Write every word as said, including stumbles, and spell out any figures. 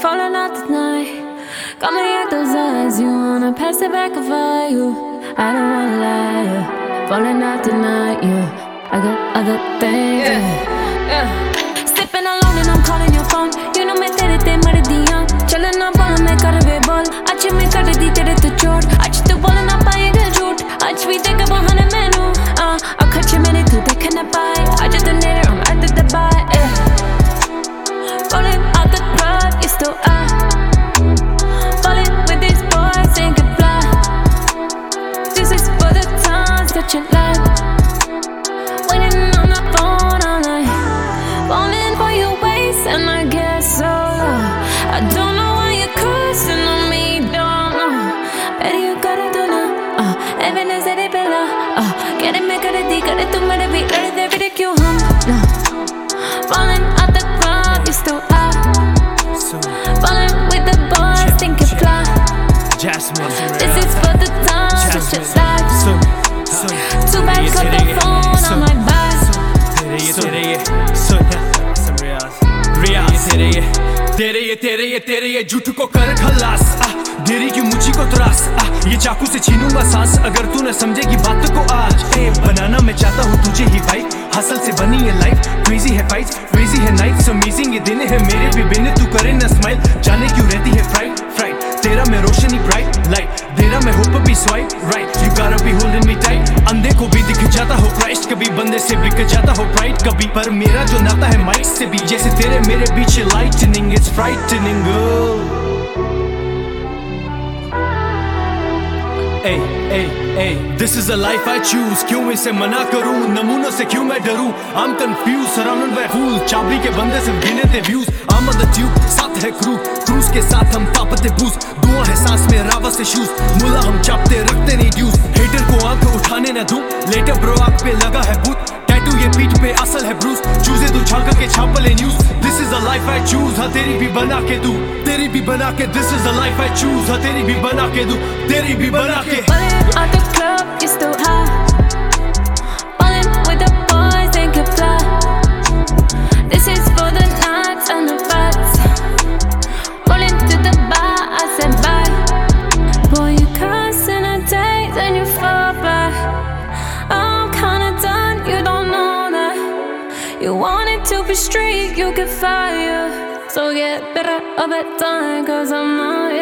falling out tonight. Got me at those eyes, you wanna pass it back if I you. I don't wanna lie, yeah. Falling out tonight, yeah. I got other things, yeah, yeah. Sipping alone and I'm calling your phone. You know मैं तेरे ते मर दिया. चलना बोला मैं कर वे बोल. आज मैं कर दी तेरे तो चोट. आज तू बोल ना पाएगा झूठ. आज भी देख बहाने मैनू. आ अखच मैंने तू देख ना पाए. आज तो नेरे हम आते दबाए. Falling out the club, you still are. Falling with these boys, ain't good fly. This is for the times that you like. Waiting on the phone all night. Falling for your waist, and I guess so. I don't know why you're cursing on me, don't know. Better you gotta do now. Uh, even as it bella. Uh, get it, make it, dig it, tu mere bhi ready, they ridicule hum. No. Falling out the club, you still are. Falling with the boys, think you fly. This is for the times that you like. Too bad, cut the phone on my back. तेरे ये तेरे ये तेरे ये झूठ को कर खलास. आ, देरी क्यों मुझी को त्रास. आ, ये चाकू से छीनूंगा सांस अगर तू न समझेगी बात को आज. ए, बनाना मैं चाहता हूँ तुझे ही भाई. हसल से बनी है लाइफ. क्रेजी है फाइट्स, क्रेजी है नाइट्स. अमेजिंग ये दिन है मेरे भी बिन तू करे न स्माइल. जाने क्यों रहती है फ्राइट फ्राइट. तेरा मैं रोशनी ब्राइट लाइट. तेरा मैं होप भी swipe right. You gotta be holding me tight. अंधे को भी दिख जाता हो क्राइस्ट. कभी बंदे से बिक जाता हो प्राइड. कभी पर मेरा जो नाता है माइक से भी. जैसे तेरे मेरे बीच lightning. It's frightening girl. Hey, hey, hey, this is the life I choose. क्यों इसे मना करूं. नमूनों से क्यों मैं डरूं. I'm confused, surrounded by fools. चाबी के बंदे से गिने थे views. I'm on the tube, साथ है क्रू. क्रूज के साथ हम तापते बूस. दुआ है सांस में रावा से शूज. मुला हम चापते रखते नहीं ड्यूज. हेटर को आंख उठाने न दूं. लेटर ब्रो आंख पे लगा है भूत. टैटू ये पीठ पे असल है ब्रूस. चूजे तू झांका के छाप ले news. This is the life I choose. हाँ तेरी भी बना के दूं. तेरी भी बना के. This is the life I choose. हाँ तेरी भी बना के दूं. तेरी भी बना के. Falling out the club, you still high. Falling with the boys, ain't good fly. This is for the nights and the fights. Rolling to the bar, I said bye. Boy, you cuss in a days and you fall back. I'm kinda done, you don't know that. You want it to be straight, you get fired. So get better of that time, cause I'm not